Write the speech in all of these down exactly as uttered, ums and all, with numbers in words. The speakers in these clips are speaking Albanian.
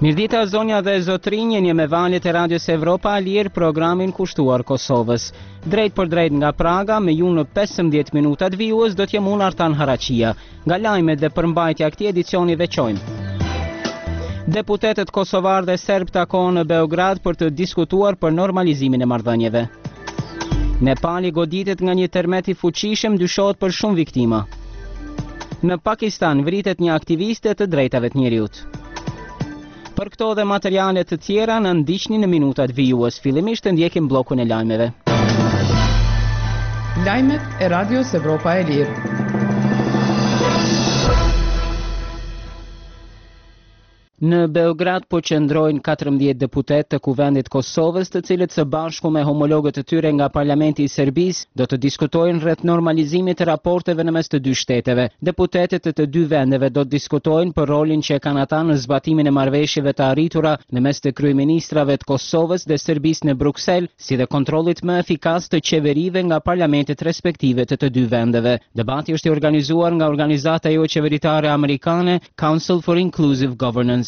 Mirdita zonja dhe zotrinj, një me valjet e Radios Evropa Alir programin kushtuar Kosovës. Drejt për drejt nga Praga, me ju në pesëmbëdhjetë minutat vijues do t'jem unë Artan Haraqia. Nga lajmet dhe përmbajtja këtij edicioni veçojmë. Deputetët kosovar dhe serb takohen në Beograd për të diskutuar për normalizimin e marrëdhënieve. Nepali goditet nga një tërmet i fuqishëm, dyshohet për shumë viktima. Në Pakistan vritet një aktiviste të drejtave të njerëzit. Për këto dhe materiale të tjera në ndiqni në minutat vijues. Fillimisht të ndjekim bllokun e lajmeve. Lajmet e Radios Evropa e Lirë. Në Beograd po qëndrojnë katërmbëdhjetë deputet të Kuvendit Kosovës, të cilët së bashku me homologët e tyre nga Parlamenti i Serbisë do të diskutojnë rreth normalizimit të raporteve në mes të dy shteteve. Deputetët të të dy vendeve do të diskutojnë për rolin që kanë ata në zbatimin e marrëveshjeve të arritura në mes të kryeministrave të Kosovës dhe Serbisë në Bruksel, si dhe kontrollit më efikas të qeverive nga parlamentet respektive të të dy vendeve. Debati është i organizuar nga organizata jo qeveritare amerikane Council for Inclusive Governance.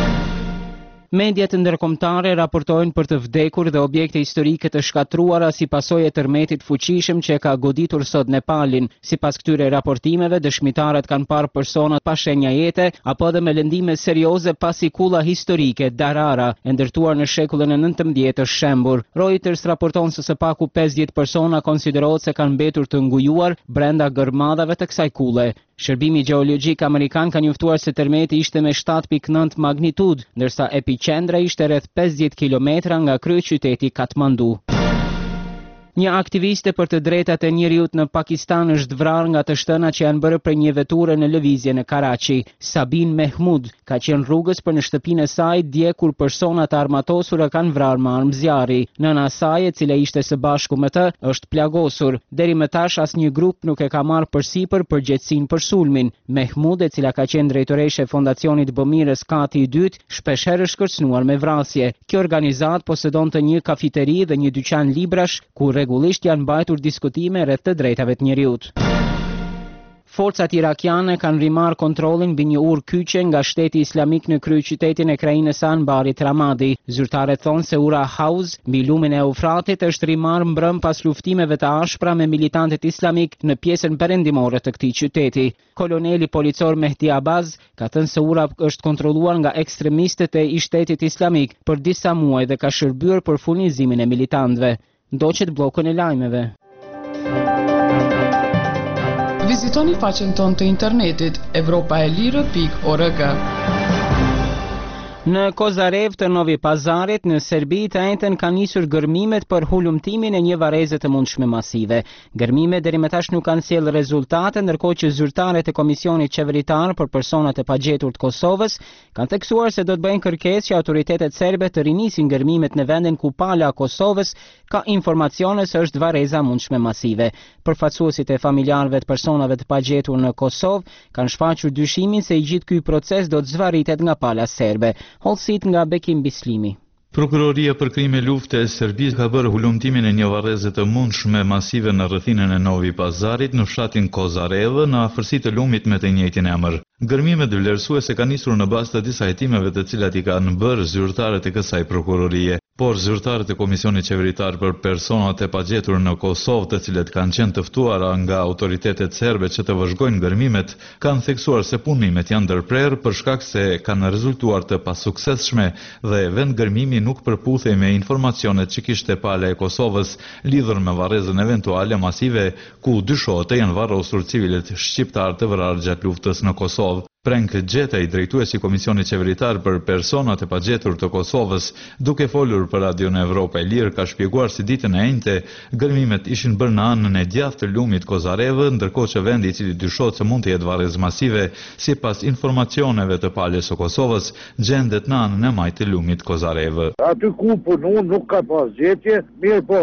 Mediat ndërkombëtare raportojnë për të vdekur dhe objekte historike të shkatruara si pasojë e tërmetit fuqishëm që ka goditur sot Nepalin. Sipas këtyre raportimeve, dëshmitarët kanë parë persona pa shenja jete apo edhe me lëndime serioze pasi kulla historike Darara, e ndërtuar në shekullin e nëntëmbëdhjetë, është shembur. Reuters raporton se së paku pesëdhjetë persona konsiderohet se kanë mbetur të ngujuar brenda gërmadhave të kësaj kulle. Shërbimi gjeologjik amerikan ka njoftuar se tërmeti ishte me shtatë pikë nëntë magnitudë, ndërsa epicendra ishte rreth pesëdhjetë kilometra nga kryeqyteti Katmandu. Një aktiviste për të drejtat e njerëzit në Pakistan është vrarë nga të shtënat që janë bërë për një veture në lëvizje në Karachi. Sabin Mehmud ka qenë rrugës për në shtëpinë e saj dje kur persona të armatosura kanë vrarë me armë zjarri. Nëna e saj, e cila ishte së bashku me të, është plagosur. Deri më tash asnjë grup nuk e ka marrë përsipër përgjegjësinë për sulmin. Mehmud, e cila ka qenë drejtoreshe e fondacionit Bëmirës Kati i dytë, shpeshherë është kërcënuar me vrasje. Kjo organizat posedonte një kafiteri dhe një dyqan librash ku rregullisht janë mbajtur diskutime rreth të drejtave të njerëzit. Forcat irakiane kanë rimarrë kontrollin mbi një urë kyçe nga Shteti Islamik në kryeqytetin e krajinës Anbarit Ramadi. Zyrtarët thonë se ura Hauz mbi lumin e Eufratit është rimarrë mbrëm pas luftimeve të ashpra me militantët islamik në pjesën perëndimore të këtij qyteti. Koloneli policor Mehdi Abaz ka thënë se ura është kontrolluar nga ekstremistët e Shtetit Islamik për disa muaj dhe ka shërbyer për furnizimin e militantëve. Ndoqet bllokun e lajmeve. Vizitoni faqen tonë të internetit evropa e lirë pikë org. Në Kozarev të Novi Pazarit, në Serbi, të njëjtën kanë nisur gërmimet për hulumtimin e një vareze të mundshme masive. Gërmimet deri më tash nuk kanë sjellë rezultate, ndërkohë që zyrtarët e Komisionit Qeveritar për Personat e Pagjetur të Kosovës kanë theksuar se do të bëjnë kërkesë që autoritetet serbe të rinisin gërmimet në vendin ku pala e Kosovës ka informacione se është vareza mundshme masive. Përfaqësuesit e familjarëve të personave të pagjetur në Kosovë kanë shfaqur dyshimin se i gjithë ky proces do të zvarritet nga pala serbe. Holsit nga Bekim Bislimi. Prokuroria për krime lufte e Serbisë ka bërë hulumtimin e një varreze të mundshme masive në rrethinën e Novi Pazarit në fshatin Kozarevë në afërsi të lumit me të njëjtin emër. Gërmimet vlerësuese kanë nisur në bazë të disa hetimeve të cilat i kanë bërë zyrtarët e kësaj prokurorie, por zyrtarët e Komisionit Qeveritar për Personat e Pagjetur në Kosovë, të cilët kanë qenë të ftuara nga autoritetet serbe që të vëzhgojnë gërmimet, kanë theksuar se punimet janë ndërprerë për shkak se kanë rezultuar të pasuksesshme dhe vend gërmimi nuk përputhej me informacionet që kishte pala e Kosovës lidhur me varrezën eventuale masive ku dyshohet të janë varrosur civilët shqiptar të vrarë gjatë luftës në Kosovë. Prenk Gjetaj, drejtuesi i Komisionit Qeveritar për Personat e Pagjetur të Kosovës, duke folur për Radion Evropa e Lirë, ka shpjeguar si ditën e njëjtë gërmimet ishin bërë në anën e djathtë të lumit Kozarevë, ndërkohë që vendi i cili dyshohet se mund të jetë varrezë masive, sipas informacioneve të palës së Kosovës, gjendet në anën e majtë të lumit Kozarevë. Aty ku punon nuk ka pas gjetje, mirë po,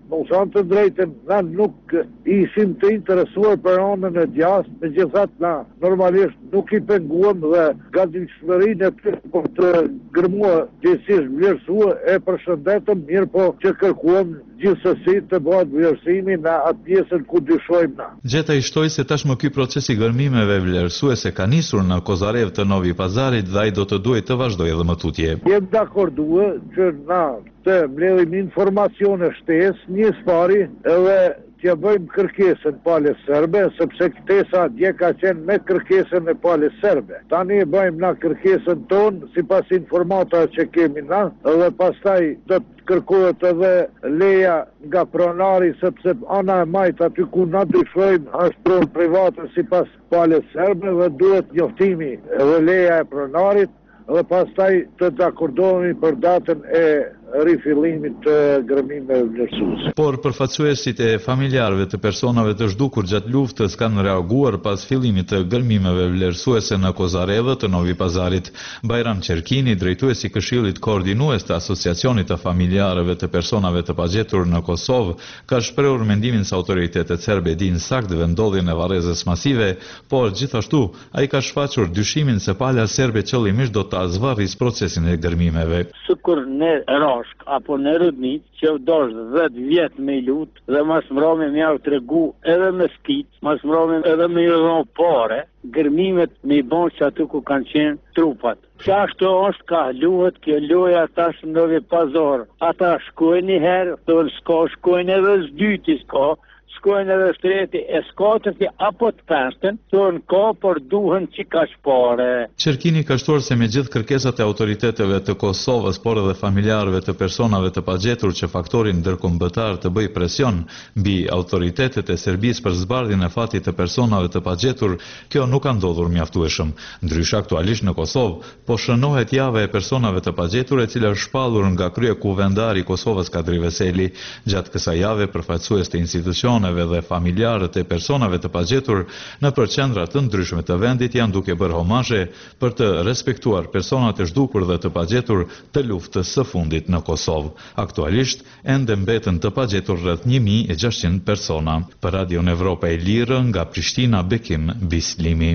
Më thënë të drejtën, na nuk ishim të interesuar për anën e djathtë, megjithatë na normalisht nuk i penguam dhe gatishmërinë e tyre për të gërmuar gjithsesi vlerësuar e përshëndetëm, mirë po që kërkuam gjithsesi të bëhet vlerësimi në atë pjesën ku dyshojmë na. Gjeta i shtoi se tashmë ky proces i gërmimeve vlerësuese ka nisur në Kozarev të Novi Pazarit dhe ai do të duhet të vazhdojë edhe më tutje. Jem dakorduar që na të mbledhim informacione shtesë, një pari edhe t'ja bëjmë kërkesën palës serbe, sepse ktesa dje ka qenë me kërkesën e palës serbe. Tani e bëjmë na kërkesën tonë, si pas informata që kemi na, edhe pastaj do të kërkohet edhe leja nga pronari, sepse ana e majt aty ku na dyshojmë është pronë private si pas palës serbe dhe duhet njoftimi edhe leja e pronarit, dhe pastaj të dakordohemi për datën e rifillimit të gërmimeve vlerësuese. Por përfaqësuesit e familjarëve të personave të zhdukur gjatë luftës kanë reaguar pas fillimit të gërmimeve vlerësuese në Kozarevë të Novi Pazarit. Bajram Qerkini, drejtuesi i Këshillit Koordinues të Asociacionit të Familjarëve të Personave të Pagjetur në Kosovë, ka shprehur mendimin se autoritetet serbe dinë saktë vendodhjen e varrezës masive, por gjithashtu ai ka shfaqur dyshimin se pala serbe qëllimisht do ta zvarris procesin e gërmimeve. Sikur ne Rashk apo në Rudnit që dosh dhjetë vjet me lut dhe mas mbrome më u tregu edhe me skit, mas mbrome edhe me dhon pare, gërmimet me i bon që aty ku kanë qenë trupat. Që ashtu është ka luhet kjo loja tash në Novi Pazar. Ata shkojnë një herë, thonë s'ka, shkojnë edhe s'dyti s'ka, shkojnë edhe shtreti e s'katërti apo të pestën, thonë ka, por duhen që ka shpare. Qerkini ka shtuar se me gjithë kërkesat e autoriteteve të Kosovës, por edhe familjarëve të personave të pagjetur që faktorin ndërkombëtar të bëj presion mbi autoritetet e Serbisë për zbardhjen e fatit të personave të pagjetur, kjo nuk ka ndodhur mjaftueshëm. Ndryshe aktualisht në Kosovë po shënohet java e personave të pagjetur, e cila është shpallur nga krye kuvendari i Kosovës Kadri Veseli. Gjatë kësaj jave përfaqësues të institucioneve dhe familjarët e personave të pagjetur në përqendra të ndryshme të vendit janë duke bërë homazhe për të respektuar personat e zhdukur dhe të pagjetur të luftës së fundit në Kosovë. Aktualisht ende mbeten të pagjetur rreth një mijë e gjashtëqind persona. Për Radion Evropa e Lirë nga Prishtina, Bekim Bislimi.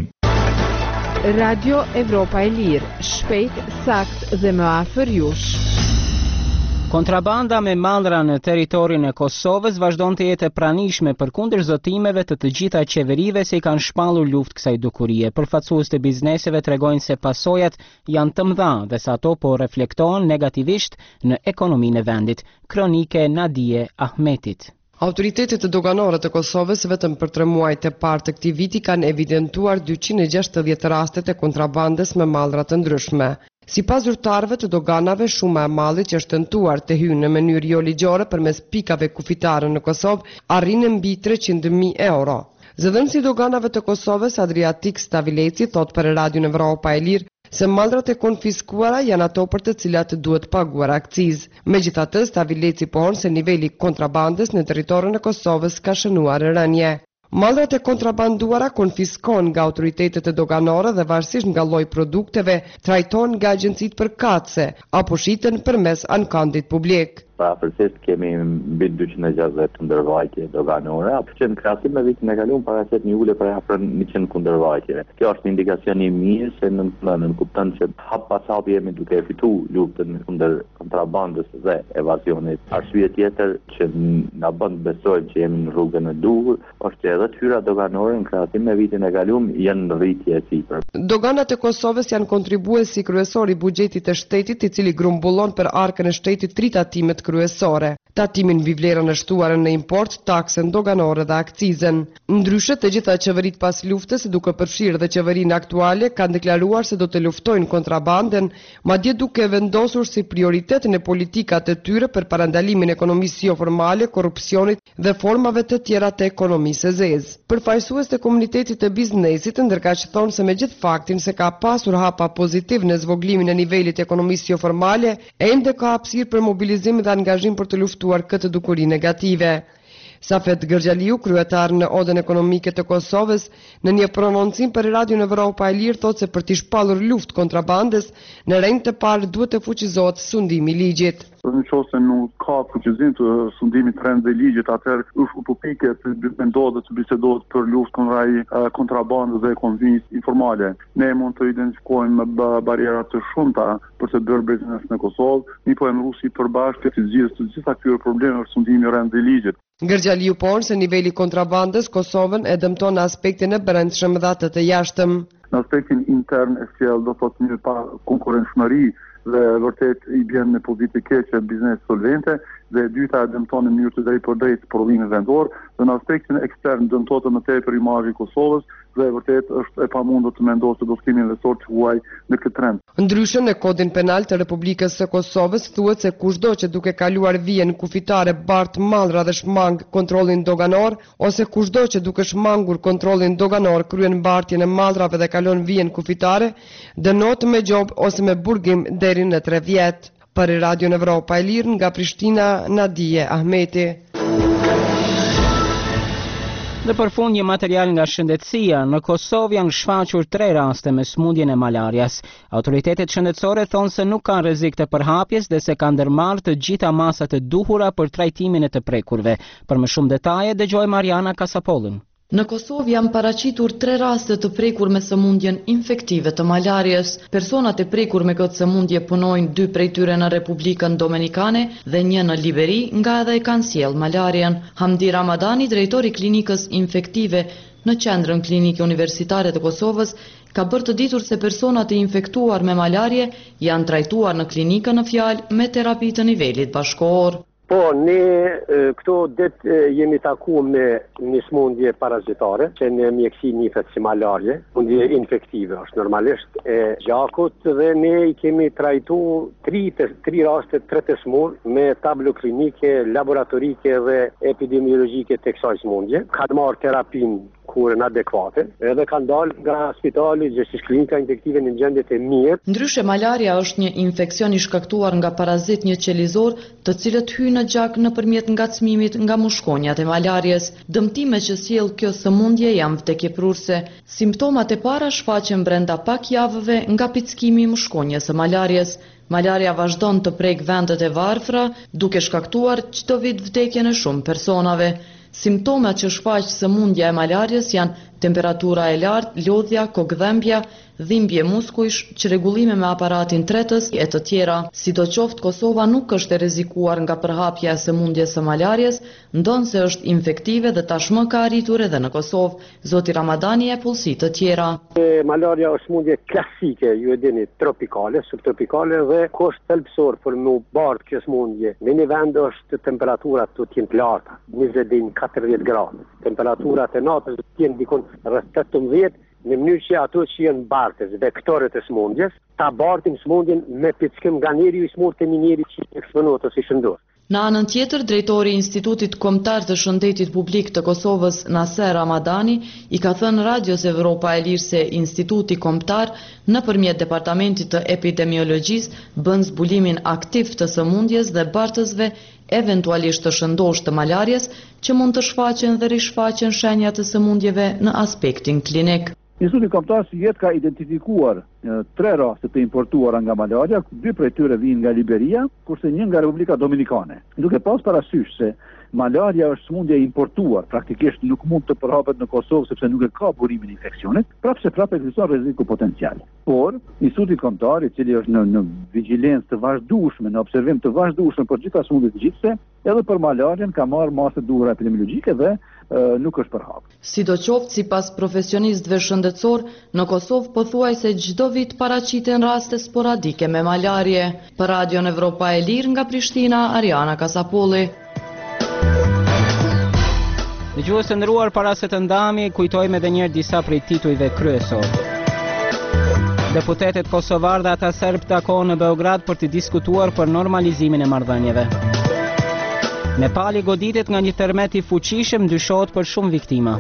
Radio Evropa e Lirë, shpejt, sakt dhe më afër jush. Kontrabanda me mallra në territorin e Kosovës vazhdon të jetë e pranishme përkundër zotimeve të të gjitha qeverive se i kanë shpallur luftë kësaj dukurie. Përfaqësues të bizneseve tregojnë se pasojat janë të mëdha dhe se ato po reflektohen negativisht në ekonominë e vendit. Kronike Nadije Ahmetit. Autoritetet doganore të Kosovës vetëm për tre muajt e parë të këtij viti kanë evidentuar dyqind e gjashtëdhjetë rastet e kontrabandës me mallra të ndryshme. Sipas zyrtarëve të doganave, shuma e mallit që është tentuar të hyjë në mënyrë jo ligjore përmes pikave kufitare në Kosovë arrin mbi treqind mijë euro. Zëdhënësi i doganave të Kosovës, Adriatik Stavileci, thot për Radion Evropa e Lirë se mallrat e konfiskuara janë ato për të cilat duhet paguar akcizë. Megjithatë, Stavileci pohon se niveli i kontrabandës në territorin e Kosovës ka shënuar rënje. Mallrat e kontrabanduara konfiskohen nga autoritetet e doganore dhe varësisht nga lloji produkteve, trajtohen nga agjencitë përkatëse apo shiten përmes ankandit publik. Parapërsisht kemi mbi dyqind e gjashtëdhjetë kundërvajtje doganore, apo që në krahasim me vitin e kaluar paraqitet një ulje për afër njëqind kundërvajtjeve. Kjo është një indikacion i mirë se në nënën kupton se hap pas hapi jemi duke fituar luftën kundër kontrabandës dhe evazionit. Arsye tjetër që na bën të besojmë që jemi në rrugën e duhur është që edhe tyra doganore në krahasim me vitin e kaluar janë në rritje e sipër. Doganat e Kosovës janë kontribuesi kryesor i buxhetit të shtetit, i cili grumbullon për arkën e shtetit tri tatimet kryesore. Tatimin mbi vlerën e shtuar në import, taksën doganore dhe akcizën. Ndryshe, të gjitha qeveritë pas luftës, duke përfshirë dhe qeverinë aktuale, kanë deklaruar se do të luftojnë kontrabandën, madje duke vendosur si prioritet në politikat e tyre për parandalimin e ekonomisë jo formale, korrupsionit dhe formave të tjera të ekonomisë së zezë. Përfaqësues të komunitetit të biznesit ndërkaq thonë se me gjithë faktin se ka pasur hapa pozitiv në zvoglimin e nivelit të ekonomisë jo formale, ende ka hapësirë për mobilizim dhe angazhim për të luftuar këtë dukuri negative. Safet Gërgjaliu, kryetar në Odën Ekonomike të Kosovës, në një prononcim për Radion Evropa e Lirë thotë se për të shpallur luftë kontrabandës, në rend të parë duhet të fuqizohet sundimi i ligjit. Në qoftë se nuk ka fuqizim të sundimit të rend dhe ligjit, atëherë është utopike të mendohet dhe të bisedohet për luftë kundra i kontrabandës dhe ekonomisë informale. Ne mund të identifikojmë barierat të shumta për të bërë biznes në Kosovë, mi po e në Rusi përbashkët të zgjidhjes të gjitha këtyre problemeve është sundimi i rend dhe ligjit. Gërgjaliu ponë se niveli kontrabandës Kosovën e dëmton në aspektin e brendshëm dhe atë të jashtëm. Në aspektin intern e sjell do thotë një pa konkurrenshmëri dhe vërtet i bjen në pozitë të keqe biznes solvente, dhe e dyta e dëmton në mënyrë të drejtë për drejtë prodhimin vendor, dhe në aspektin ekstern dëmton më tepër imazhi i Kosovës dhe e vërtet është e pamundur të mendohet se do të kemi investor të huaj në këtë trend. Ndryshe në kodin penal të Republikës së Kosovës thuhet se kushdo që duke kaluar vijen kufitare bart mallra dhe shmang kontrollin doganor, ose kushdo që duke shmangur kontrollin doganor kryen mbartjen e mallrave dhe kalon vijen kufitare, dënohet me gjob ose me burgim deri në tre vjet. Për Radio Evropa e Lirë nga Prishtina, Nadije Ahmeti. Dhe për fund një material nga shëndetësia, në Kosovë janë shfaqur tre raste me smundjen e malarias. Autoritetet shëndetësore thonë se nuk kanë rrezik të përhapjes dhe se kanë ndërmarrë të gjitha masat e duhura për trajtimin e të prekurve. Për më shumë detaje dëgjoj Mariana Kasapollën. Në Kosovë janë paraqitur tre raste të prekur me sëmundjen infektive të malarias. Personat e prekur me këtë sëmundje punojnë dy prej tyre në Republikën Dominikane dhe një në Liberi, nga edhe e kanë sjell malarian. Hamdi Ramadani, drejtori i klinikës infektive në Qendrën Klinike Universitare të Kosovës, ka bërë të ditur se personat e infektuar me malarie janë trajtuar në klinikën në fjalë me terapi të nivelit bashkëkohor. Po, ne këto det jemi taku me një smundje parazitare, që në mjeksi njifet si malarie, smundje infektive është normalisht e gjakut, dhe ne i kemi trajtu tri, tri raste tre të smur me tablo klinike, laboratorike dhe epidemiologike të kësaj smundje. Ka marrë terapin kurën adekuate, edhe kanë dalë nga spitali gjështish klinika infektive në gjendje të mirë. Ndryshe, malaria është një infekcion i shkaktuar nga parazit një qelizor, të cilët hyjnë në gjak nëpërmjet ngacmimit nga mushkonjat e malarias. Dëmtimet që sjell kjo sëmundje janë vdekjeprurse. Simptomat e para shfaqen brenda pak javëve nga pickimi i mushkonjes së malarias. Malaria vazhdon të prek vendet e varfra, duke shkaktuar çdo vit vdekjen e shumë personave. Simptomat që shfaq sëmundja e malarias janë temperatura e lartë, lodhja, kokëdhëmbja, dhimbje muskujsh, çrregullime me aparatin tretës e të tjera. Sidoqoftë, Kosova nuk është e rrezikuar nga përhapja e sëmundjes së malarias, ndonse është infektive dhe tashmë ka arritur edhe në Kosovë. Zoti Ramadani e pulsi të tjera. E, malaria është smundje klasike, ju e dini, tropikale, subtropikale dhe kusht thelbësor për më bart kjo smundje. Në një vend është temperaturat të tjenë të larta, njëzet deri në katërdhjetë gradë. Temperaturat e natës tjenë dikon rreth tetëmbëdhjetë, në mënyrë që ato që janë bartës, vektorët e smundjes, ta bartin smundjen me pickim nga njeri i smurt të njeri që eksponohet ose i shëndohet. Në anën tjetër, drejtori i Institutit Kombëtar të Shëndetit Publik të Kosovës, Naser Ramadani, i ka thënë Radios Evropa e Lirë se Instituti Kombëtar, nëpërmjet Departamentit të Epidemiologjisë, bën zbulimin aktiv të sëmundjes dhe bartësve, eventualisht të shëndosh të malarias, që mund të shfaqen dhe rishfaqen shenjat të sëmundjeve në aspektin klinik. Instituti Kombëtar së Jetë ka identifikuar e, tre raste të importuara nga malaria, dy prej tyre vijnë nga Liberia, kurse një nga Republika Dominikane. Duke pas parasysh se malaria është smundje importuar, praktikisht nuk mund të përhapet në Kosovë sepse nuk e ka burimin e infeksionit, prapë se prapë ekziston rreziku potencial. Por Instituti Kombëtar, i cili është në, në vigjilencë të vazhdueshme, në observim të vazhdueshëm për gjitha smundjet e gjithse, edhe për malarian ka marrë masë duhura epidemiologjike dhe e, nuk është përhap. Sidoqoftë, sipas profesionistëve shëndetësor, në Kosovë pothuajse çdo vit paraqiten raste sporadike me malarie. Për Radion Evropa e Lirë nga Prishtina, Ariana Kasapolli. Dëgjues të nderuar, para se të ndami, kujtojmë edhe një herë disa prej titujve kryesor. Deputetët kosovar dhe ata serb takohen në Beograd për të diskutuar për normalizimin e marrëdhënieve. Nepali goditet nga një tërmet i fuqishëm, ndyshohet për shumë viktima.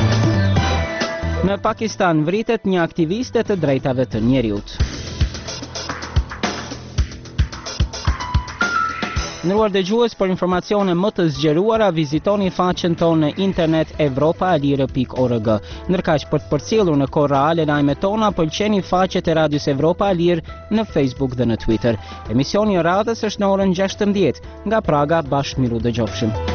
Në Pakistan vritet një aktiviste të drejtave të njeriut. Ndëruar dëgjues, për informacione më të zgjeruara, vizitoni faqen tonë në internet evropa e lirë pikë org. Ndërkaq, për të përcjellur në kohë reale lajmet tona, pëlqeni faqet e Radios Evropa e Lirë në Facebook dhe në Twitter. Emisioni i radhës është në orën gjashtëmbëdhjetë. Nga Praga, bashkë miru dëgjofshim.